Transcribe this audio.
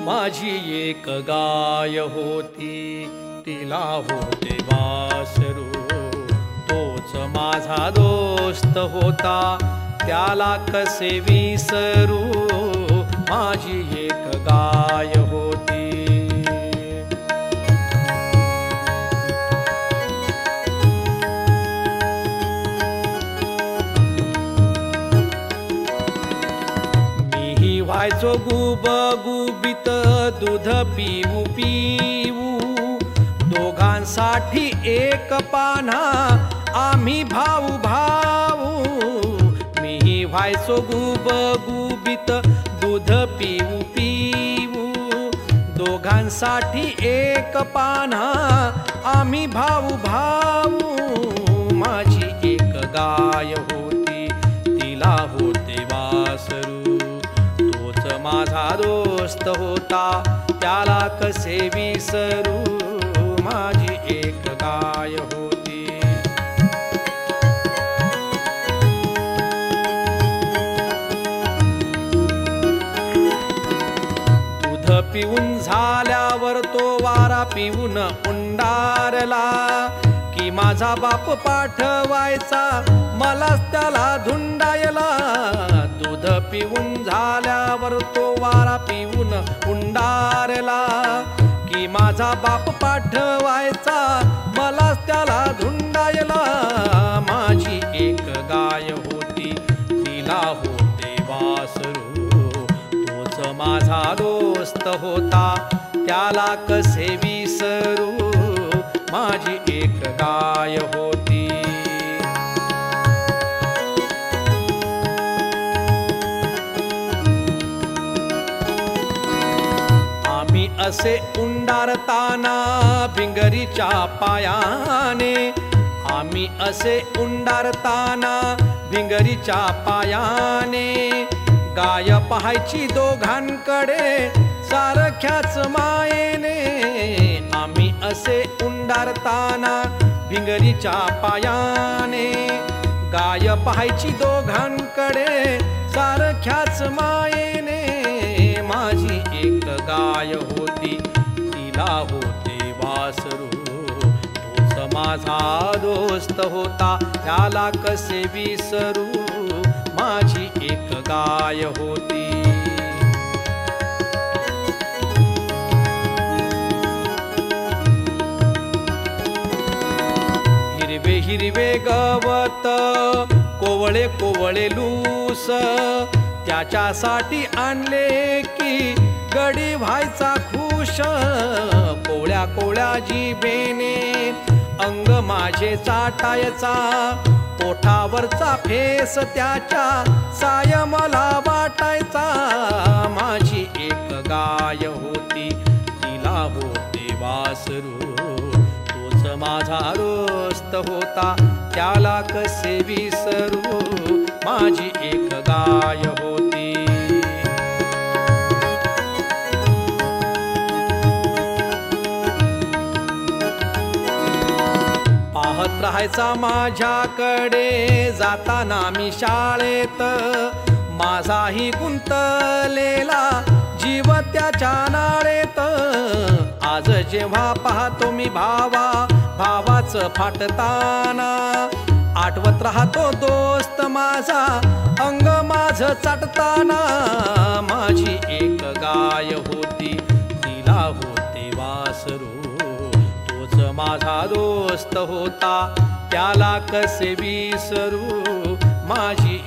माझी एक गाय होती, तिला होते वासरू. तोच माझा दोस्त होता, त्याला कसे विसरू. माझी एक गाय होती. मीही व्हायचो गुबगुबीत, दूध पिऊ पिऊ. दोघांसाठी एक पान्हा, आम्ही भाऊ भाऊ. मीही व्हायचो गुबगुबीत, दूध पिऊ पिऊ. दोघांसाठी एक पान्हा, आम्ही भाऊ भाऊ. माझी एक गाय होती, तिला होते वासरू. तोच माझा दोस्त होता, त्याला कसे विसरू. माझी एक गाय होती. दूध पिऊन झाल्यावर तो वारा पिऊन उंडारला, की माझा बाप पाठवायचा मलाच त्याला धुंडायला. दूध पिऊन झाल्यावर तो वारा पिऊन उंडारला, की माझा बाप पाठवायचा मलाच त्याला धुंडायला. माझी एक गाय होती, तिला होते वासरू. तोच माझा दोस्त होता, त्याला कसे विसरू. माझी एक गाय होती. आम्ही असे उंडारताना भिंगरीच्या पायाने. आम्ही असे उंडारताना भिंगरीच्या पायाने. गाय पाहायची दोघांकडे सारख्याच मायेने. आम्ही असे उंडारताना भिंगरीच्या पायाने. गाय पाहायची दोघांकडे सारख्याच मायेने. माझी एक गाय होती, तिला होते वासरू. तोच माझा दोस्त होता, त्याला कसे विसरू. माझी एक गाय होती. हिरवे हिरवे गवत, कोवळे कोवळे लूस. त्याच्यासाठी आणले की गडी व्हायचा खुश. कोवळ्या कोवळ्या जिभेने अंग माझे चाटायचा. ओठावरचा फेस त्याच्या साय मला वाटायचा. माझी एक गाय होती, तिला होते वासरू. तोच माझा दोस्त होता, त्याला कसे विसरू. माझी एक गाय होती. पाहत राहायचा माझ्याकडे जाताना मी शाळेत. माझाही गुंतलेला जीव त्याच्या नाळेत. आज जेव्हा पाहतो मी भावाचं फाटताना. आठवत राहतो दोस्त माझा, अंग माझं चाटताना. माझी एक गाय होती, तिला होते वासरू. तोच माझा दोस्त होता, त्याला कसे विसरू. माझी